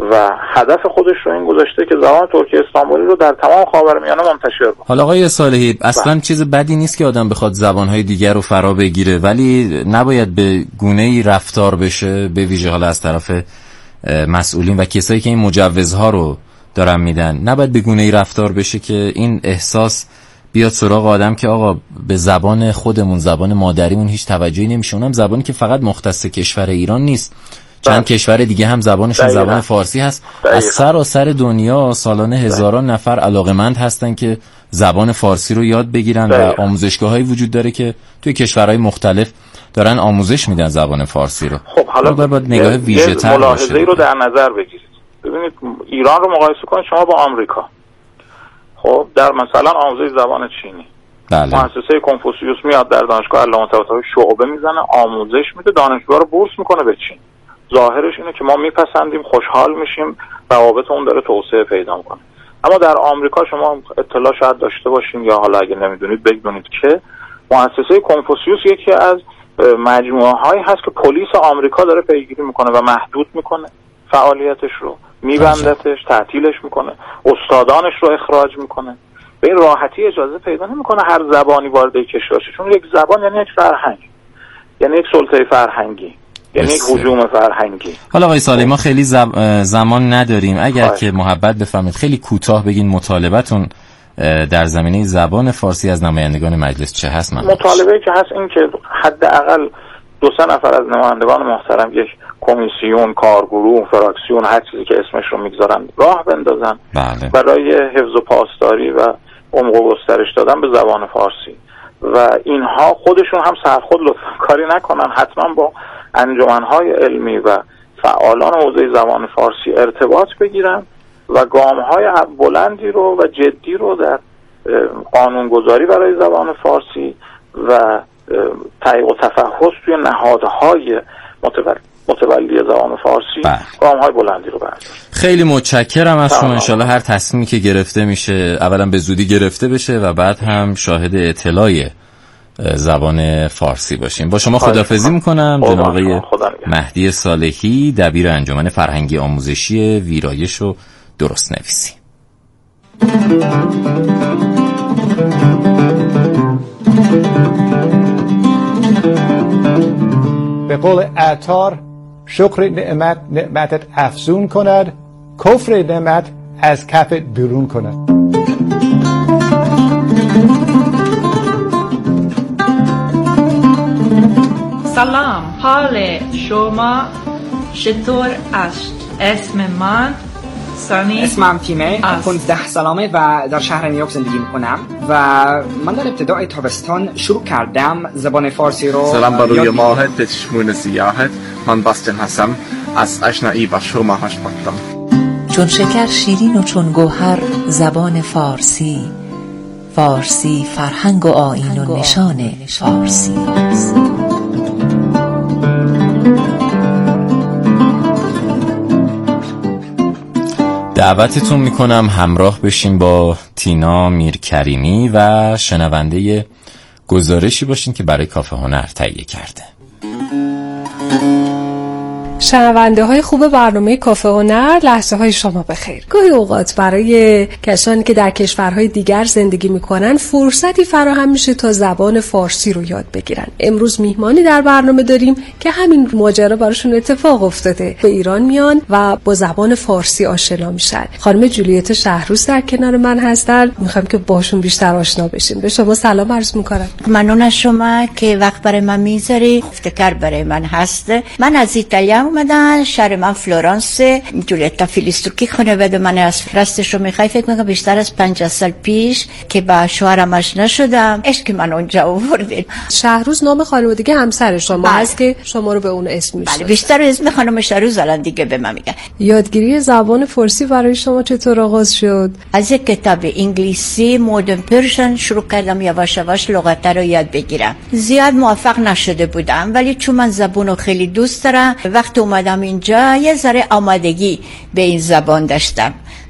و هدف خودش رو این گذاشته که زبان ترکی استانبولی رو در تمام خاورمیانه منتشر کنه. حالا آقای صالحی اصلا چیز بدی نیست که آدم بخواد زبانهای دیگر رو فرا بگیره، ولی نباید به گونه‌ای رفتار بشه، به ویژه حالا از طرف مسئولین و کسایی که این مجوزها رو دارن میدن، نباید به گونه‌ای رفتار بشه که این احساس بیاد سراغ آدم که آقا به زبان خودمون، زبان مادریمون هیچ توجهی نمیشه. اونم زبانی که فقط مختص کشور ایران نیست، چند کشور دیگه هم زبانشون زبان فارسی هست. از سراسر دنیا سالانه هزاران نفر علاقمند هستن که زبان فارسی رو یاد بگیرن و آموزشگاهایی وجود داره که توی کشورهای مختلف دارن آموزش میدن زبان فارسی رو. خب حالا باید نگاه ویژه‌تر باشه. ملاحظه‌ای رو در نظر بگیرید. ببینید ایران رو مقایسه کنید شما با آمریکا. خب در مثلا آموزش زبان چینی، بله. مؤسسه کنفوسیوس میاد در دانشگاه علامه طباطبایی شعبه میزنه، آموزش میده، دانشجوها رو بورس میکنه به چین. ظاهرش اینه که ما میپسندیم، خوشحال میشیم، روابط اون داره توسعه پیدا میکنه. اما در آمریکا شما اطلاع شاید داشته باشین یا حالا اگه نمیدونید بدونید که مؤسسه کنفوسیوس یکی از مجموعه هایی هست که پلیس آمریکا داره پیگیری میکنه و محدود میکنه فعالیتش رو، میبندتش، تعطیلش میکنه، استادانش رو اخراج میکنه. به این راحتی اجازه پیدا نمیکنه هر زبانی وارد کشور شه، چون یک زبان یعنی یک فرهنگ، یعنی یک سلطه فرهنگی، یعنی یک هجوم فرهنگی. حالا آقای صالحی ما خیلی زمان نداریم، اگر که محبت بفرمایید خیلی کوتاه بگین مطالبتون در زمینه زبان فارسی از نمایندگان مجلس چه هست؟ مطالبه که هست این که حداقل 2-3 نفر از نمایندگان محترم یک کمیسیون، کارگروه، فراکسیون، هر چیزی که اسمش رو میگذارن راه بندازن بله. برای حفظ و پاسداری و عمق و گسترش دادن به زبان فارسی و اینها خودشون هم سرخود لطفا کاری نکنن، حتما با انجمنهای علمی و فعالان حوزه زبان فارسی ارتباط بگیرن و گامهای بلندی رو و جدی رو در قانونگذاری برای زبان فارسی و تحقیق و تفحص توی نهادهای متولی زبان فارسی گامهای بلندی رو بردارن. خیلی متشکرم از شما. انشالله هر تصمیمی که گرفته میشه اولا به زودی گرفته بشه و بعد هم شاهد اطلاع زبان فارسی باشیم. با شما خداحافظی میکنم. جناب آقای مهدی صالحی، دبیر انجمن فرهنگی آموزشی ویرایش و درست نویسی. به قول عطار شکر نعمت نعمتت افزون کند، کفر نعمت از کفت بیرون کند. سلام، حال شما چطور است؟ اسم من سامی، اسمم تیمه، 15 سالمه و در شهر نیویورک زندگی میکنم و من در ابتدای تابستان شروع کردم زبان فارسی رو. سلام بروی ماهد به چشمون سیاحت، من باستن هستم، از آشنایی با شما خوشبختم. چون شکر شیرین و چون گوهر زبان فارسی، فارسی فرهنگ و آیین و نشان فارسی است. دعوتتون میکنم همراه بشین با تینا میرکریمی و شنونده گزارشی باشین که برای کافه هنر تهیه کرده. شنونده های خوب برنامه کافه هنر، لحظه های شما بخیر. گاهی اوقات برای کسانی که در کشورهای دیگر زندگی میکنن فرصتی فراهم میشه تا زبان فارسی رو یاد بگیرن. امروز میهمانی در برنامه داریم که همین ماجرا براشون اتفاق افتاده. به ایران میان و با زبان فارسی آشنا میشن. خانم جولیت شهروز در کنار من هستن، میخوام که باشون بیشتر آشنا بشیم. به شما سلام عرض میکنم. ممنون از شما که وقت برای من میذاری. افتخار برای من هست. من از ایتالیا اومدن، شهر من فلورانس. جولیتا فیلیستروکی خانواده من از فرستش رو میخوای، فکر میکنم بیشتر از 50 سال پیش که با شوهرم آشنا شدم، عشق من اونجا آورد. شهروز نام خانوادگی همسر شما هست که شما رو به اون اسم میشناسن. بله، بیشتر اسم خانم شهروز الان دیگه به من میگن. یادگیری زبان فارسی برای شما چطور آغاز شد؟ از یک کتاب انگلیسی مدرن پرشن شروع کردم یواش یواش لغت رو یاد بگیرم. زیاد موفق نشده بودم، ولی چون من زبانو خیلی دوست دارم، وقتی اومدم اینجا یه ذره آمادگی به این زبان داشتم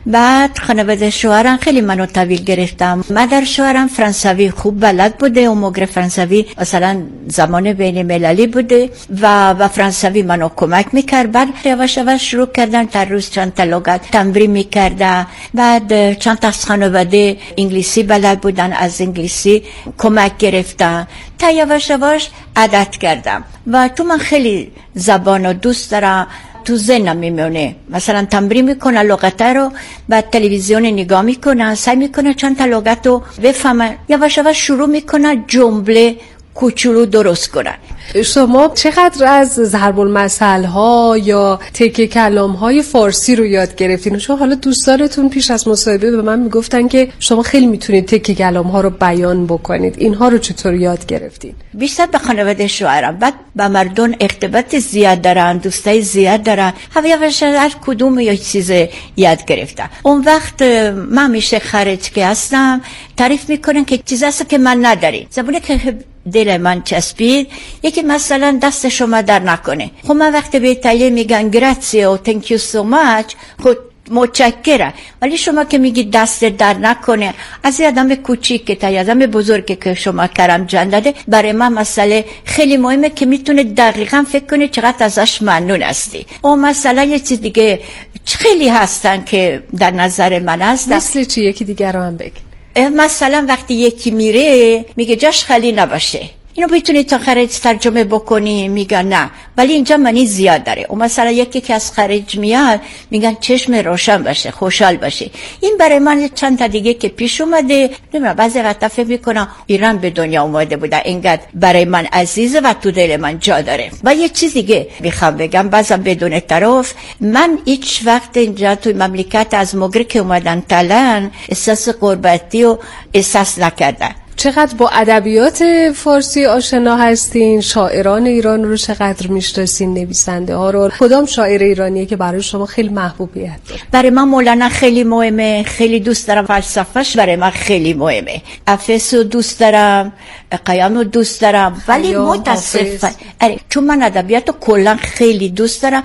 بعد خانواده شوهرم خیلی منو تحویل گرفتم. مادر شوهرم فرانسوی خوب بلد بوده، اون موقع فرانسوی مثلا زمان بین المللی بوده و فرانسوی منو کمک میکرد. بعد یواش یواش شروع کردن تا روز چند تا لغت تمرین میکردن. بعد چند تا خانواده انگلیسی بلد بودن، از انگلیسی کمک گرفتن تا یواش یواش عادت کردم. و تو من خیلی زبانو دوست دارم، تو ذهنم میمونه. مثلا تمرین میکنه لغت رو، بعد تلویزیون نگاه میکنه، سعی میکنه چند تا لغت رو بفهمه، یواش یواش شروع میکنه جمله کوچولو درست کنن. شما چقدر از ضرب المثل ها یا تکه کلام های فارسی رو یاد گرفتین؟ چون حالا دوستانتون پیش از مصاحبه به من میگفتن که شما خیلی میتونید تکه کلام ها رو بیان بکنید. اینها رو چطور یاد گرفتین؟ بیشتر به خانواده شوهرم، بعد با مردم ارتباط زیاد دارن، دوستای زیاد دارن، هر کدوم یه چیز یاد گرفتم. اون وقت من میشه خارج که هستم تعریف میکنن که چیزی هست که من نداریم. زبونه که دل من چسبید، یکی مثلا دست شما در نکنه. خب من وقتی به ایتالیا میگن گراzie و thank you so much، خب متشکرم. ولی شما که میگی دست در نکنه، از آدم کوچیک تا آدم بزرگ که شما کرم جان داده، برای من مسئله خیلی مهمه که میتونه دقیقاً فکر کنه چقدر ازش ممنون هستی. و مثلا یه چیز دیگه خیلی هستن که در نظر من هست. مثل چی؟ یکی دیگر رو هم بگی. مثلا وقتی یکی میره میگه جاش خالی نباشه، اینو بتونی تا خارج ترجمه بکنی، میگن نه ولی اینجا معنی زیاد داره. و مثلا یکی که از خارج میاد میگن چشم روشن باشه، خوشحال باشه. این برای من چند تا دیگه که پیش اومده. نمیدونم بعضی وقتا فکر میکنم ایران به دنیا اومده بوده، اینقدر برای من عزیزه و تو دل من جا داره. و یه چیز دیگه میخوام بگم، بازم بدون طرف، من هیچ وقت اینجا توی مملکت از موقعی که اومدن تالان احساس غربتی و احساس نکردم. چقدر با ادبیات فارسی آشنا هستین؟ شاعران ایران رو چقدر میشناسین؟ نویسنده ها رو؟ کدام شاعر ایرانیه که برای شما خیلی محبوبیت داره؟ برای من مولانا خیلی مهمه، خیلی دوست دارم، فلسفه‌اش برای من خیلی مهمه. حافظ رو دوست دارم، قیام رو دوست دارم، ولی متاسفانه چون من ادبیات رو کلا خیلی دوست دارم،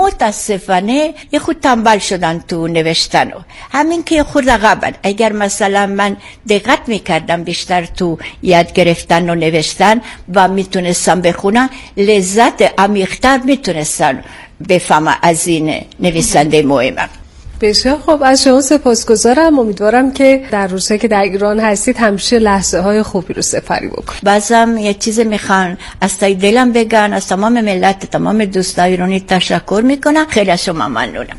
متاسفانه یه خود تنبل شدن تو نوشتن. همین که خود عقبن. اگر مثلا من دقت میکردم بیشتر تو یاد گرفتن و نوشتن و میتونستم بخونم، لذت عمیق‌تر میتونستم بفهمم از این نویسنده مهمم. بسیار خب، از شما سپاسگزارم. امیدوارم که در روزهایی که در ایران هستید همیشه لحظه های خوبی رو سپری بکنید. بازم یه چیز میخوان از تای دلم بگن، از تمام ملت، تمام دوستای ایرانی تشکر میکنم. خیلی از شما ممنونم.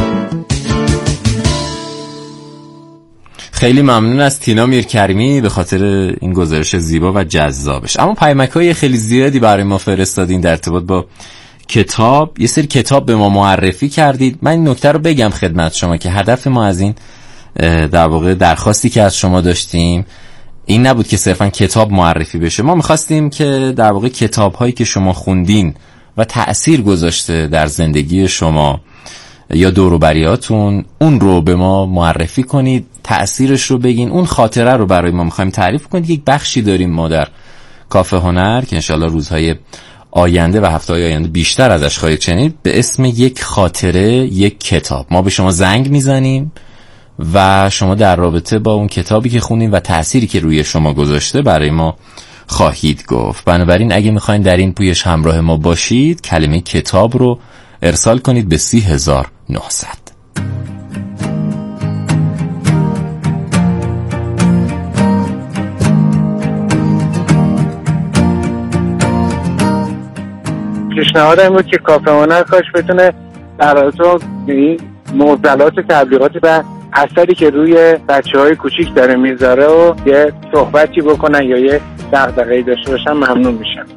خیلی ممنون از تینا میرکریمی به خاطر این گزارش زیبا و جذابش. اما پیامک‌های خیلی زیادی برای ما فرستادین در ارتباط با کتاب. یه سری کتاب به ما معرفی کردید. من این نکته رو بگم خدمت شما که هدف ما از این در واقع درخواستی که از شما داشتیم این نبود که صرفا کتاب معرفی بشه. ما می‌خواستیم که در واقع کتاب‌هایی که شما خوندین و تأثیر گذاشته در زندگی شما یا دور و بریاتون، اون رو به ما معرفی کنید، تأثیرش رو بگین، اون خاطره رو برای ما می‌خوایم تعریف کنید. یک بخشی داریم ما در کافه هنر که انشالله روزهای آینده و هفته‌های آینده بیشتر ازش خواهید شنید، به اسم یک خاطره یک کتاب. ما به شما زنگ میزنیم و شما در رابطه با اون کتابی که خوندین و تأثیری که روی شما گذاشته برای ما خواهید گفت. بنابراین اگه میخواین در این پویش همراه ما باشید، کلمه کتاب رو ارسال کنید به 30900. پیشنهادم بود که کافه هنر کاش بتونه در رابطه این معضلات و تبلیغاتی و اثری که روی بچه‌های کوچیک داره میذاره و یه صحبتی بکنن یا یه دغدغه‌ای داشته باشن، ممنون میشم.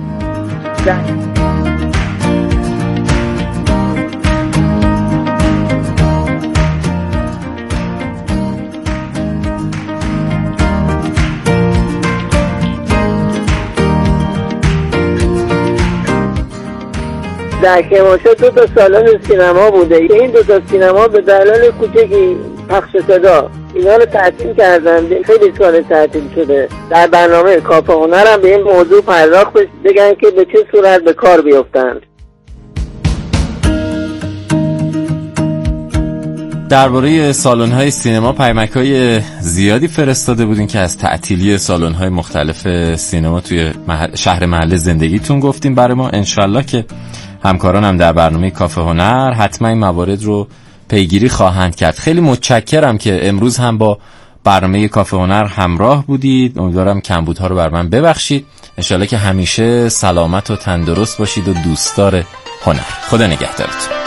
در کرمانشاه 2 تا سالن سینما بوده. این 2 تا سینما به دلایل کوچکی پخش صدا اینا رو تعطیل کردن، خیلی سال تعطیل شده. در برنامه کافه هنر هم به این موضوع پرداخت بگن که به چه صورت به کار بیفتند. درباره سالن‌های سینما پیامک‌های زیادی فرستاده بودین که از تعطیلی سالن‌های مختلف سینما توی شهر محل زندگیتون گفتیم برای ما. انشالله که همکارانم در برنامه کافه هنر حتما این موارد رو پیگیری خواهند کرد. خیلی متشکرم که امروز هم با برنامه کافه هنر همراه بودید. امیدوارم کمبودها رو بر من ببخشید. انشالله که همیشه سلامت و تندرست باشید و دوستدار هنر. خدا نگهدارتون.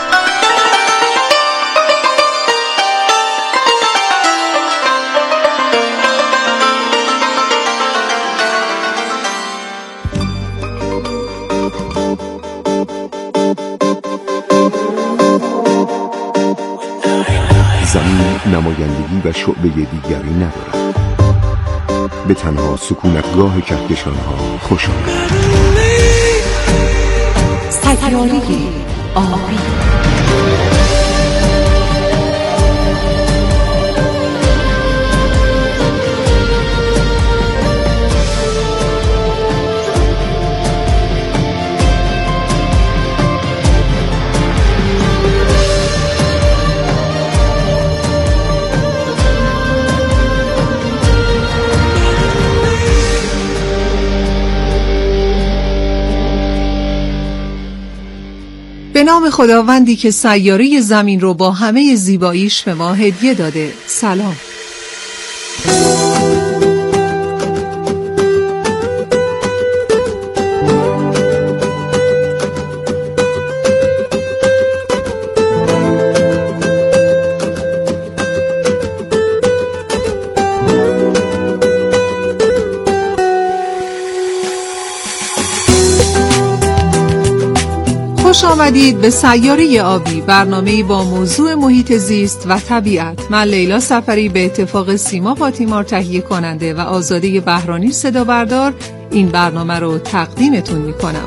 زمین نمایندگی و شعبه دیگری ندارد. به تنها سکونتگاه کهکشان‌ها خوش آمد. سیاره آبی. به نام خداوندی که سیاره زمین رو با همه زیباییش به ما هدیه داده. سلام. خوش آمدید به سیاره آبی، برنامه‌ای با موضوع محیط زیست و طبیعت. من لیلا سفری به اتفاق سیما فاطیمار تهیه کننده و آزاده بهرانی صدا بردار این برنامه رو تقدیمتون می‌کنم.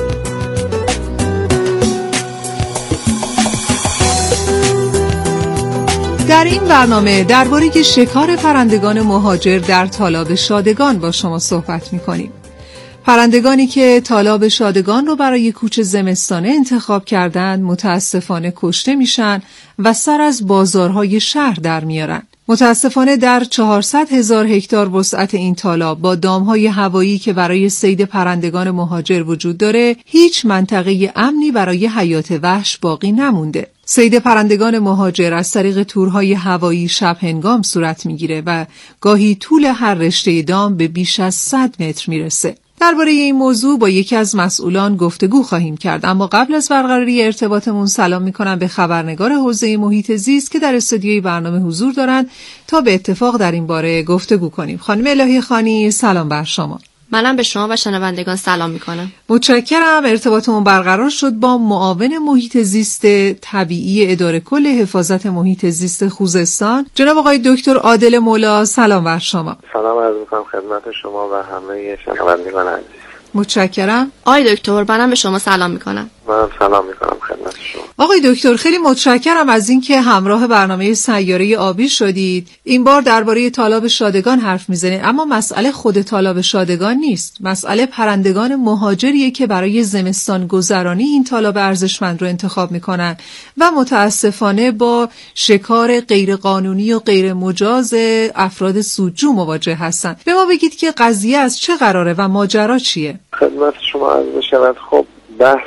در این برنامه درباره شکار پرندگان مهاجر در تالاب شادگان با شما صحبت می‌کنیم. پرندگانی که تالاب شادگان رو برای کوچ زمستانه انتخاب کردند متاسفانه کشته میشن و سر از بازارهای شهر در میارن. متاسفانه در 400,000 هکتار وسعت این تالاب با دامهای هوایی که برای صید پرندگان مهاجر وجود داره، هیچ منطقه امنی برای حیات وحش باقی نمونده. صید پرندگان مهاجر از طریق تورهای هوایی شب هنگام صورت میگیره و گاهی طول هر رشته دام به بیش از 100 متر میرسه. درباره این موضوع با یکی از مسئولان گفتگو خواهیم کرد، اما قبل از برقراری ارتباطمون سلام میکنم به خبرنگار حوزه محیط زیست که در استودیوی برنامه حضور دارند تا به اتفاق در این باره گفتگو کنیم. خانم الهی خانی، سلام بر شما. منم به شما و شنوندگان سلام میکنم. متشکرم. ارتباطمون برقرار شد با معاون محیط زیست طبیعی اداره کل حفاظت محیط زیست خوزستان، جناب آقای دکتر عادل مولا. سلام بر شما. سلام عرض میکنم خدمت شما و همه شنوندگان عزیز. متشکرم. آقای دکتر منم به شما سلام میکنم. من سلام میکنم خدمت شما. آقای دکتر خیلی متشکرم از اینکه همراه برنامه سیاره آبی شدید. این بار درباره تالاب شادگان حرف میزنید، اما مسئله خود تالاب شادگان نیست. مسئله پرندگان مهاجریه که برای زمستان گذرانی این تالاب ارزشمند رو انتخاب میکنن و متاسفانه با شکار غیرقانونی و غیر مجاز افراد سودجو مواجه هستن. به ما بگید که قضیه از چه قراره و ماجرا چیه؟ خدمت شما عرض بشود. خب بحث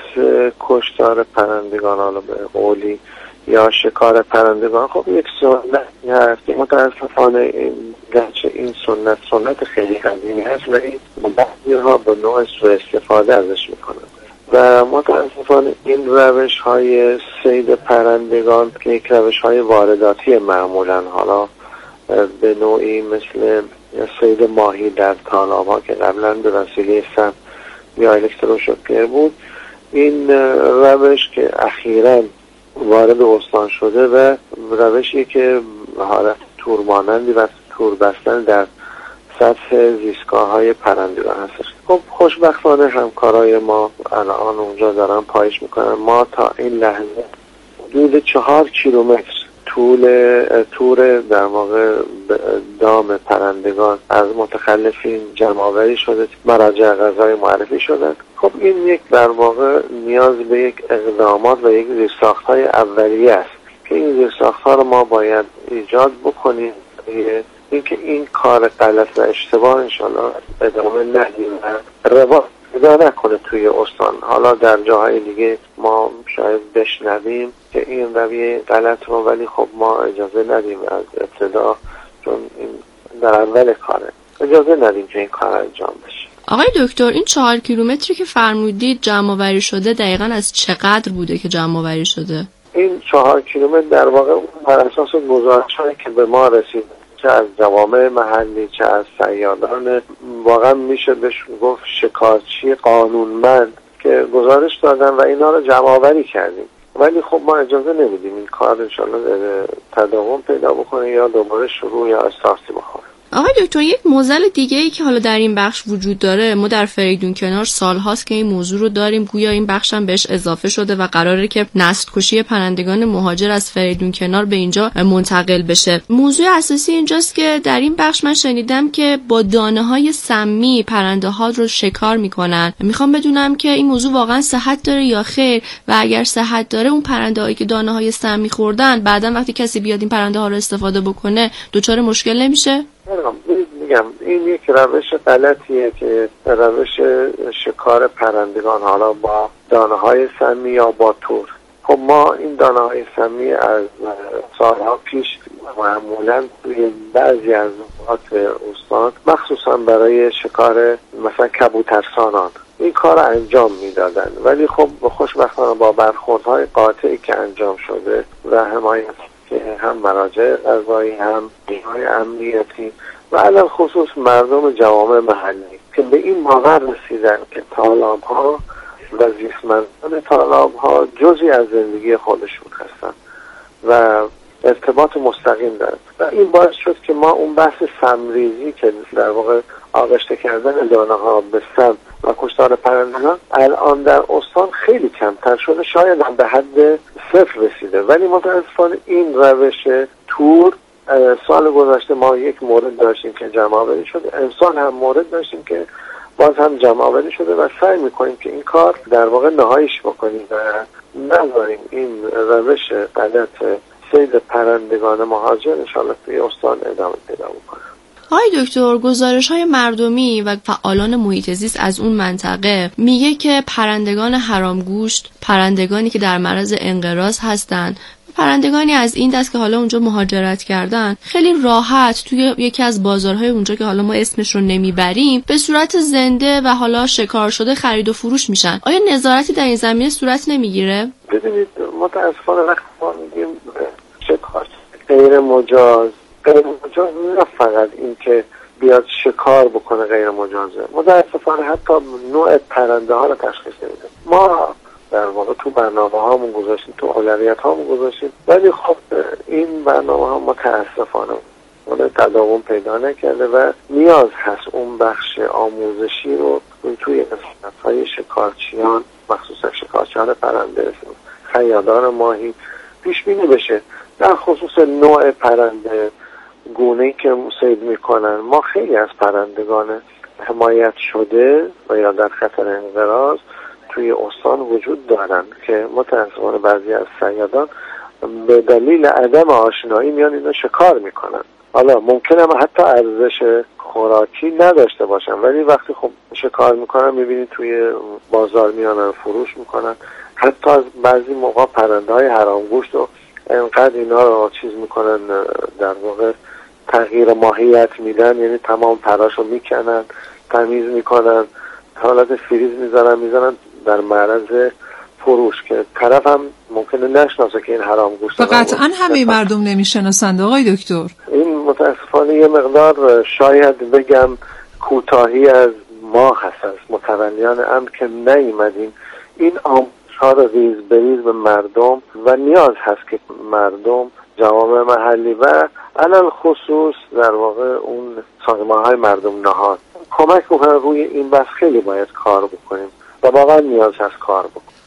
کشتار پرندگان، حالا به قولی یا شکار پرندگان، خب یک سنتی هست. متاسفانه گرچه این سنت خیلی قدیمی هست ولی بعضی‌ها به نوع سوء استفاده ازش میکنن و متاسفانه این روش های صید پرندگان که یک روش های وارداتی معمولا، حالا به نوعی مثل صید ماهی در تالاب ها که قبلا به وسیله سم یا الکتروشوکر بود، این روش که اخیراً وارد استان شده و روشی که حالت تورمانندی و تور بستن در سطح زیستگاه‌های پرندگان هستش. خب خوشبختانه همکارای ما الان اونجا دارن پایش میکنن. ما تا این لحظه حدود 4 کیلومتر تور در واقع دام پرندگان از متخلفین جمع‌آوری شده، مراجع قضایی معرفی شدن. خب این یک در واقع نیاز به یک اقدامات و یک زیرساخت‌های اولیه است که این زیرساخت‌ها رو ما باید ایجاد بکنیم، اینکه این کار غلط و اشتباه انشالله ادامه ندیم و رواج پیدا نکنه توی استان. حالا در جاهای دیگه ما شاید بشنویم که این رویه غلط رو، ولی خب ما اجازه ندیم از ابتدا، چون این در اول کاره، اجازه ندیم که این کار انجام بشه. آقای دکتر، این 4 کیلومتری که فرمودید جمع آوری شده دقیقاً از چقدر بوده که جمع آوری شده؟ این 4 کیلومتر در واقع بر اساس گزارش‌هایی که به ما رسید، چه از جوامع محلی چه از صیادان، واقعا میشه بهش گفت شکارچی قانونمند که گزارش دادن و اینا رو جمع آوری کردیم. ولی خب ما اجازه نمیدیم این کار انشالله تداوم پیدا بکنه یا دوباره شروع یا استارتی بخوره. آقای دکتر، یک معضل دیگه ای که حالا در این بخش وجود داره، ما در فریدون کنار سالهاست که این موضوع رو داریم، گویا این بخش هم بهش اضافه شده و قراره که نسل کشی پرندگان مهاجر از فریدون کنار به اینجا منتقل بشه. موضوع اساسی اینجاست که در این بخش من شنیدم که با دانه‌های سمی پرنده ها رو شکار میکنن. میخوام بدونم که این موضوع واقعا صحت داره یا خیر، و اگر صحت داره اون پرنده هایی که دانه‌های سمی خوردن بعداً وقتی کسی بیاد این پرنده ها رو استفاده بکنه دچار مشکل نمیشه؟ میگم این یک روش غلطیه که روش شکار پرندگان، حالا با دانه‌های سمی یا با تور. خب ما این دانه‌های سمی از سالها پیش معمولاً توی بعضی از نقاط استان مخصوصا برای شکار مثلا کبوترسانان این کار رو انجام میدادن، ولی خب خوشبختانه با برخوردهای قاطعی که انجام شده و حمایت که هم مراجع قضایی هم نیروهای امنیتی و علل خصوص مردم جوامع محلی که به این باور رسیدن که تالاب‌ها و زیستمندان تالاب‌ها جزئی از زندگی خودشون هستن و ارتباط مستقیم دارن و این باعث شد که ما اون بحث سمریزی که در واقع آغشته کردن دانه‌ها به سم و کشتار پرندگان الان در استان خیلی کمتر شده، شاید هم به حد صفر رسیده. ولی متاسفانه این روش تور سال گذشته ما یک مورد داشتیم که جمع آوری شده، امسال هم مورد داشتیم که باز هم جمع آوری شده و سعی میکنیم که این کار در واقع نهاییش بکنیم و نذاریم این روش غلط صید پرندگان مهاجر انشاءالله توی استان ادامه پیدا بکنه. آقای دکتر، گزارش‌های مردمی و فعالان محیط زیست از اون منطقه میگه که پرندگان حرامگوشت، پرندگانی که در معرض انقراض هستند، پرندگانی از این دست که حالا اونجا مهاجرت کردن، خیلی راحت توی یکی از بازارهای اونجا که حالا ما اسمش رو نمیبریم به صورت زنده و حالا شکار شده خرید و فروش میشن. آیا نظارتی در این زمینه صورت نمیگیره؟ ببینید متاسفانه وقتی ما میگیم شکار غیر مجاز نه فقط این که بیاد شکار بکنه غیر مجازه، متاسفانه حتی نوع پرنده ها رو تشخیص نمیده. ما در واقع تو برنامه هامون گذاشتیم، تو اولویت هامون گذاشتیم، ولی خب این برنامه ها متاسفانه تداوم پیدا نکرده و نیاز هست اون بخش آموزشی رو توی اصلاحات شکارچیان، مخصوصا شکارچیان پرنده، خیادان ماهی پیش بینی بشه در خصوص نوع پرنده، گونه‌ای که صید میکنن. ما خیلی از پرندگان حمایت شده و یا در خطر انقراض توی استان وجود دارن که متأسفانه بعضی از صیادان به دلیل عدم آشنایی میان اینو شکار میکنن. حالا ممکنه حتی ارزش خوراکی نداشته باشن، ولی وقتی خب شکار میکنن میبینید توی بازار میانن فروش میکنن. حتی از بعضی موقع پرنده های حرامگوشت و انقدر اینا رو چیز میکنن، در واقع تغییر ماهیت میدن، یعنی تمام پراشو میکنن، تمیز میکنن، حالت فریز میذارن در معرض فروش که طرف هم ممکنه نشناسه که این حرام گوشت. قطعا همه مردم نمیشناسند آقای دکتر. این متاسفانه یه مقدار شاید بگم کوتاهی از ما هست، از متولیان امر که نیومدیم این آموزش‌ها رو ریز بریز به مردم و نیاز هست که مردم، جوامع محلی و علل خصوص در واقع اون سازمان‌های مردم نهاد کمک بکنن روی این بحث. خیلی باید کار بکنیم و واقعا نیاز هست کار بکنیم.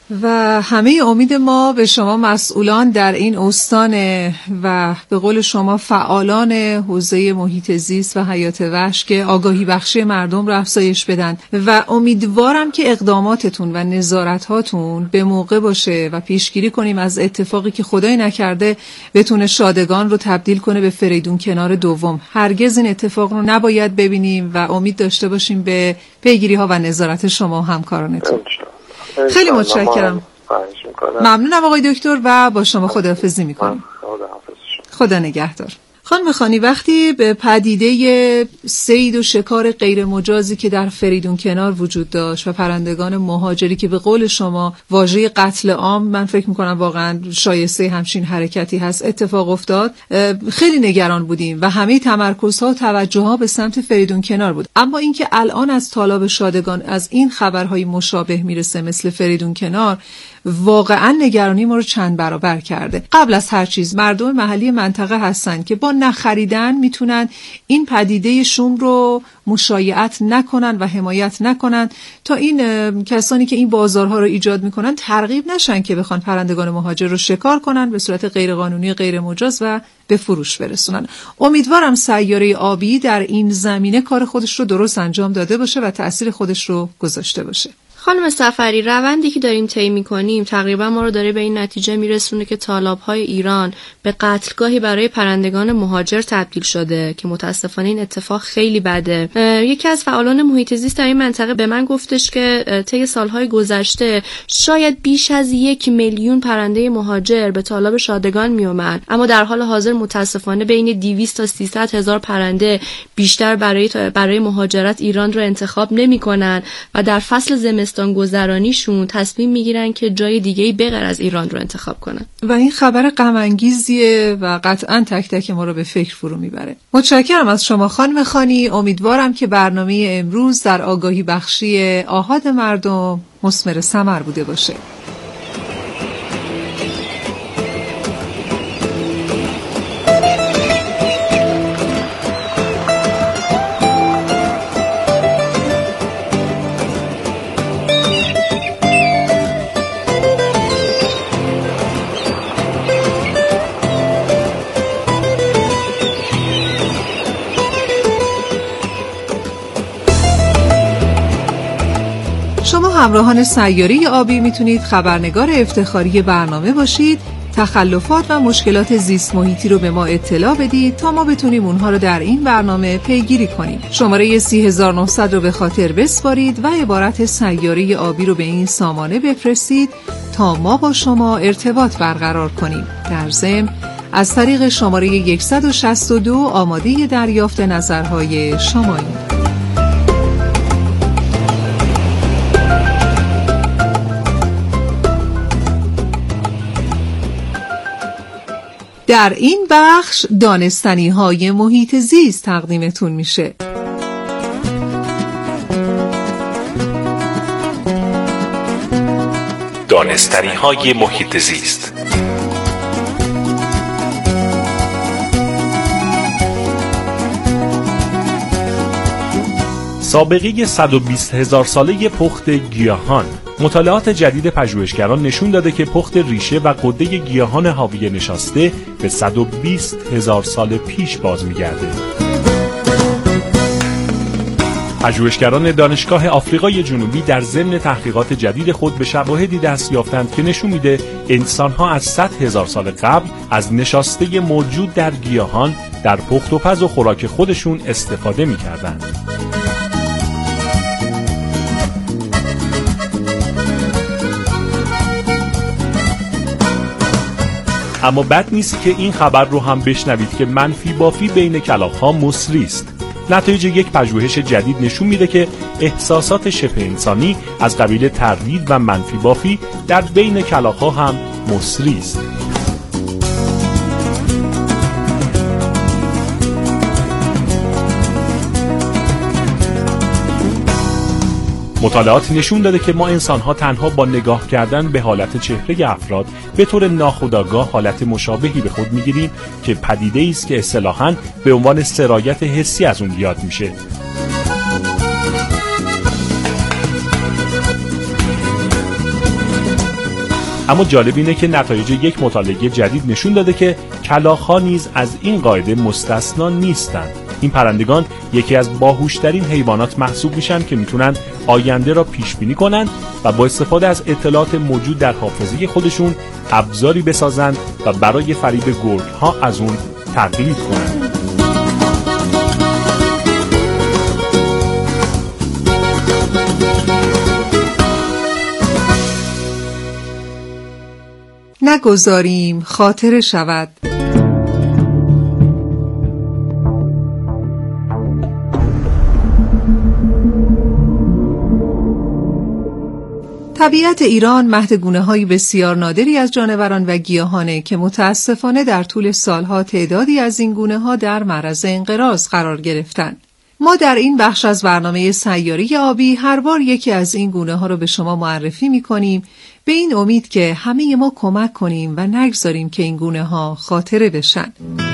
و همه امید ما به شما مسئولان در این استان و به قول شما فعالان حوزه محیط زیست و حیات وحش که آگاهی بخشی مردم رو افزایش بدن و امیدوارم که اقداماتتون و نظارت‌هاتون به موقع باشه و پیشگیری کنیم از اتفاقی که خدای نکرده بتونه شادگان رو تبدیل کنه به فریدون کنار دوم. هرگز این اتفاق رو نباید ببینیم و امید داشته باشیم به پیگیری‌ها و نظارت شما و همکارانتون. خیلی متشکرم. ممنونم آقای دکتر و با شما خداحافظی میکنم. خدا نگهدار. خانم خانی، وقتی به پدیده صید و شکار غیر مجازی که در فریدون کنار وجود داشت و پرندگان مهاجری که به قول شما واژه قتل عام، من فکر میکنم واقعا شایسته همچین حرکتی هست، اتفاق افتاد، خیلی نگران بودیم و همه تمرکزها و توجهها به سمت فریدون کنار بود. اما اینکه الان از تالاب شادگان از این خبرهای مشابه میرسه مثل فریدون کنار، واقعا نگرانی ما رو چند برابر کرده. قبل از هر چیز مردم محلی منطقه هستن که با نخریدن میتونن این پدیده شوم رو مشایعت نکنن و حمایت نکنن تا این کسانی که این بازارها رو ایجاد میکنن ترغیب نشن که بخوان پرندگان مهاجر رو شکار کنن به صورت غیر قانونی، غیر مجاز و به فروش برسونن. امیدوارم سیاره آبی در این زمینه کار خودش رو درست انجام داده باشه و تأثیر خودش رو گذاشته باشه. خانم سفری، روندی که داریم طی می‌کنیم تقریبا ما رو داره به این نتیجه میرسونه که تالاب‌های ایران به قتلگاهی برای پرندگان مهاجر تبدیل شده که متاسفانه این اتفاق خیلی بده. یکی از فعالان محیط زیست در این منطقه به من گفتش که طی سال‌های گذشته شاید بیش از 1 میلیون پرنده مهاجر به تالاب شادگان میومد، اما در حال حاضر متاسفانه بین 200 تا 300 هزار پرنده بیشتر برای مهاجرت ایران رو انتخاب نمی‌کنن و در فصل زمستان گذرانیشون تصمیم میگیرن که جای دیگه‌ای بغیر از ایران رو انتخاب کنن و این خبر غم انگیزیه و قطعاً تک تک ما رو به فکر فرو میبره. متشکرم از شما خانم خانی. امیدوارم که برنامه امروز در آگاهی بخشی آحاد مردم مثمر ثمر بوده باشه. شما همراهان سیاره آبی میتونید خبرنگار افتخاری برنامه باشید، تخلفات و مشکلات زیست محیطی رو به ما اطلاع بدید تا ما بتونیم اونها رو در این برنامه پیگیری کنیم. شماره 3900 رو به خاطر بسپارید و عبارت سیاره آبی رو به این سامانه بفرستید تا ما با شما ارتباط برقرار کنیم. در ضمن از طریق شماره 162 آماده دریافت نظرهای شمایید. در این بخش دانستنی های محیط زیست تقدیمتون میشه. دانستنی های محیط زیست. سابقه 120,000 ساله پخت گیاهان. مطالعات جدید پژوهشگران نشون داده که پخت ریشه و غده گیاهان حاوی نشاسته به 120,000 سال پیش باز می‌گرده. پژوهشگران دانشگاه آفریقای جنوبی در ضمن تحقیقات جدید خود به شواهدی دست یافتند که نشون میده انسان‌ها از 100,000 سال قبل از نشاسته موجود در گیاهان در پخت و پز و خوراک خودشون استفاده می‌کردند. اما بد نیست که این خبر رو هم بشنوید که منفی بافی بین کلاغ‌ها مصری است. نتایج یک پژوهش جدید نشون میده که احساسات شبه انسانی از قبیل تردید و منفی بافی در بین کلاغ‌ها هم مصری است. مطالعات نشون داده که ما انسان‌ها تنها با نگاه کردن به حالت چهره افراد به طور ناخودآگاه حالت مشابهی به خود می‌گیریم که پدیده‌ای است که اصطلاحاً به عنوان سرایت حسی از اون یاد میشه. اما جالب اینه که نتایج یک مطالعه جدید نشون داده که کلاغ‌ها نیز از این قاعده مستثنا نیستند. این پرندگان یکی از باهوشترین حیوانات محسوب میشن که میتونن آینده را پیش بینی کنن و با استفاده از اطلاعات موجود در حافظه خودشون ابزاری بسازن و برای فریب گرگ‌ها از اون تقلید کنن. نگذاریم خاطره شود. طبیعت ایران مهد گونه‌های بسیار نادری از جانوران و گیاهانه که متاسفانه در طول سالها تعدادی از این گونه‌ها در معرض انقراض قرار گرفتند. ما در این بخش از برنامه سیاره آبی هر بار یکی از این گونه‌ها رو به شما معرفی می‌کنیم، به این امید که همه ما کمک کنیم و نگذاریم که این گونه‌ها خاطره بشن.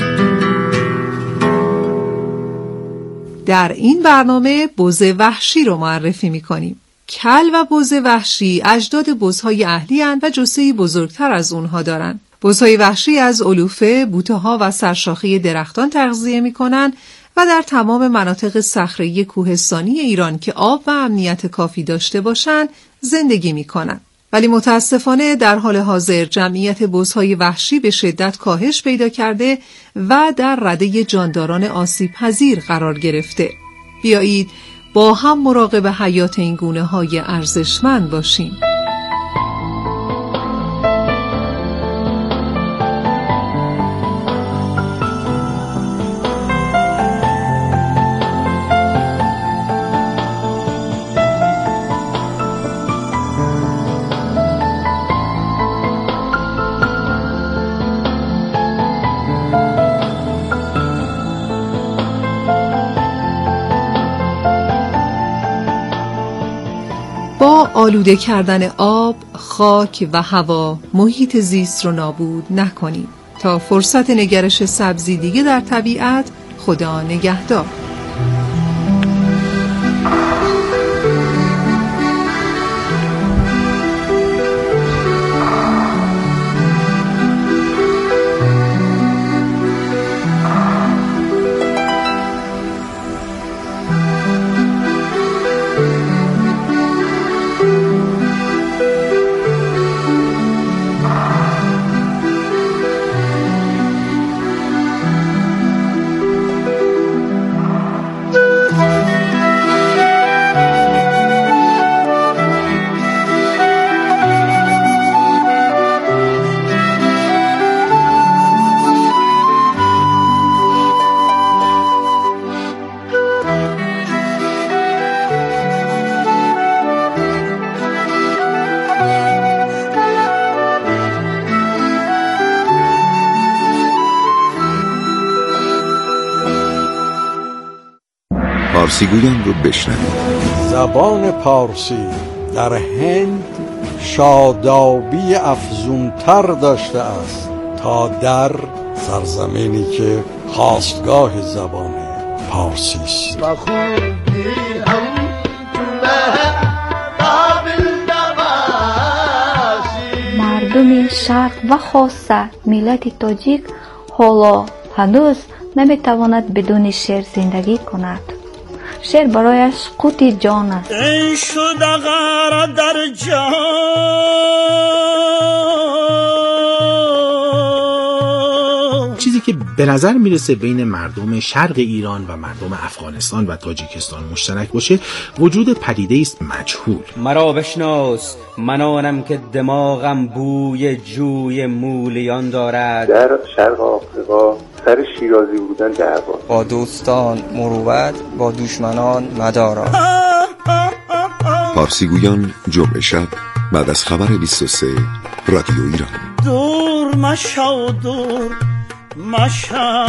در این برنامه بز وحشی رو معرفی می‌کنیم. کل و بز وحشی اجداد بزهای اهلی اند و جثه‌ای بزرگتر از اونها دارند. بزهای وحشی از علوفه، بوته‌ها و سرشاخه درختان تغذیه می‌کنند و در تمام مناطق صخره‌ای کوهستانی ایران که آب و امنیت کافی داشته باشند زندگی می‌کنند. ولی متاسفانه در حال حاضر جمعیت بزهای وحشی به شدت کاهش پیدا کرده و در رده جانداران آسیب‌پذیر قرار گرفته. بیایید با هم مراقب حیات این گونه‌های ارزشمند باشیم. آلوده کردن آب، خاک و هوا، محیط زیست رو نابود نکنیم. تا فرصت نگرش سبزی دیگه در طبیعت، خدا نگهدار. پارسی گویان رو بشنوید. زبان پارسی در هند شادابی افزونتر داشته است تا در سرزمینی که خاستگاه زبان پارسی است. مردم شرق و خاصه ملت تاجیک حالا هنوز نمیتواند بدون شعر زندگی کند. شعر برایش قوت جان است. ای شد غره در جان، چیزی که به نظر میرسه بین مردم شرق ایران و مردم افغانستان و تاجیکستان مشترک باشه، وجود پدیده است مجهول. مرا بشناس من آنم که دماغم بوی جوی مولیان دارد. در شرق آفریقا سر شیرازی بودن دعوا، با دوستان مروت، با دشمنان مدارا. پارسی گویان جمعه شب بعد از خبر 23 رادیو ایران. دور مشا دور مشا،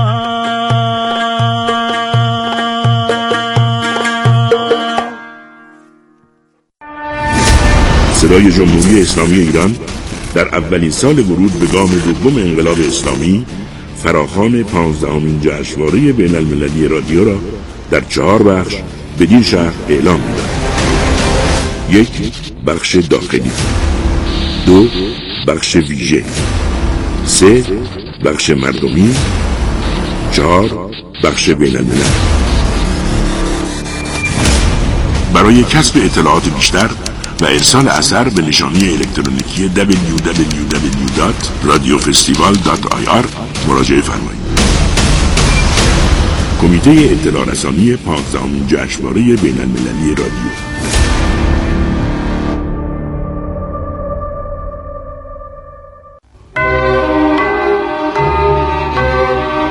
صدای جمهوری اسلامی ایران در اولین سال ورود به گام دوم انقلاب اسلامی فراخوان 15مین جشنواره بین المللی رادیو را در 4 بخش بدین شهر اعلام می‌دهد. 1. بخش داخلی. 2. بخش ویژه، 3 بخش مردمی، 4 بخش بین الملل. برای کسب اطلاعات بیشتر و ارسال اثر به نشانی الکترونیکی www.radiofestival.ir مراجعه فرمایید. کمیته اطلاع رسانی 15مین جشنواره بین المللی رادیو.